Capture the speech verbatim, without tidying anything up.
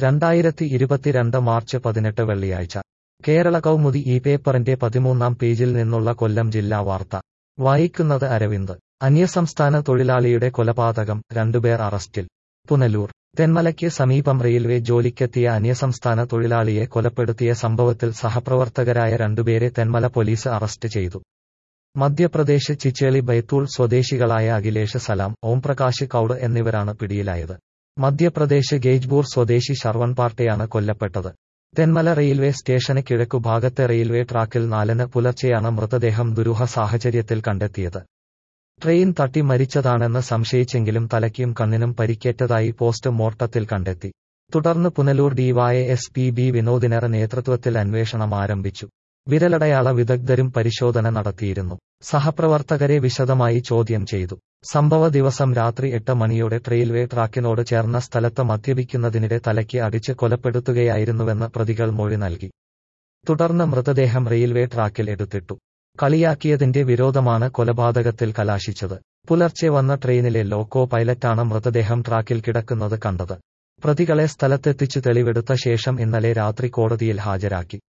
രണ്ടായിരത്തി ഇരുപത്തിരണ്ട് മാർച്ച് പതിനെട്ട് വെള്ളിയാഴ്ച കേരള കൗമുദി ഈ പേപ്പറിന്റെ പതിമൂന്നാം പേജിൽ നിന്നുള്ള കൊല്ലം ജില്ലാ വാർത്ത വായിക്കുന്നത് അരവിന്ദ്. അന്യസംസ്ഥാന തൊഴിലാളിയുടെ കൊലപാതകം, രണ്ടുപേർ അറസ്റ്റിൽ. പുനലൂർ. തെന്മലയ്ക്ക് സമീപം റെയിൽവേ ജോലിക്കെത്തിയ അന്യസംസ്ഥാന തൊഴിലാളിയെ കൊലപ്പെടുത്തിയ സംഭവത്തിൽ സഹപ്രവർത്തകരായ രണ്ടുപേരെ തെന്മല പോലീസ് അറസ്റ്റ് ചെയ്തു. മധ്യപ്രദേശ് ചിച്ചേളി ബൈത്തൂൾ സ്വദേശികളായ അഖിലേഷ് സലാം, ഓംപ്രകാശ് കൌഡ് എന്നിവരാണ് പിടിയിലായത്. മധ്യപ്രദേശ് ഗേജ്പൂർ സ്വദേശി ശർവൺ പാർട്ടെയാണ് കൊല്ലപ്പെട്ടത്. തെന്മല റെയിൽവേ സ്റ്റേഷന് കിഴക്കു ഭാഗത്തെ റെയിൽവേ ട്രാക്കിൽ നാലിന് പുലർച്ചെയാണ് മൃതദേഹം ദുരൂഹ സാഹചര്യത്തിൽ കണ്ടെത്തിയത്. ട്രെയിൻ തട്ടി മരിച്ചതാണെന്ന് സംശയിച്ചെങ്കിലും തലയ്ക്കും കണ്ണിനും പരിക്കേറ്റതായി പോസ്റ്റ് മോർട്ടത്തിൽ കണ്ടെത്തി. തുടർന്ന് പുനലൂർ ഡിവൈഎസ്പി ബി വിനോദിനർ നേതൃത്വത്തിൽ അന്വേഷണം ആരംഭിച്ചു. വിരലടയാള വിദഗ്ധരും പരിശോധന നടത്തിയിരുന്നു. സഹപ്രവർത്തകരെ വിശദമായി ചോദ്യം ചെയ്തു. സംഭവ ദിവസം രാത്രി എട്ട് മണിയോടെ റെയിൽവേ ട്രാക്കിനോട് ചേർന്ന സ്ഥലത്ത് മദ്യപിക്കുന്നതിനിടെ തലയ്ക്ക് അടിച്ച് കൊലപ്പെടുത്തുകയായിരുന്നുവെന്ന് പ്രതികൾ മൊഴി നൽകി. തുടർന്ന് മൃതദേഹം റെയിൽവേ ട്രാക്കിൽ എടുത്തിട്ടു. കളിയാക്കിയതിന്റെ വിരോധമാണ് കൊലപാതകത്തിൽ കലാശിച്ചത്. പുലർച്ചെ വന്ന ട്രെയിനിലെ ലോക്കോ പൈലറ്റാണ് മൃതദേഹം ട്രാക്കിൽ കിടക്കുന്നത് കണ്ടത്. പ്രതികളെ സ്ഥലത്തെത്തിച്ചു തെളിവെടുത്ത ശേഷം ഇന്നലെ രാത്രി കോടതിയിൽ ഹാജരാക്കി.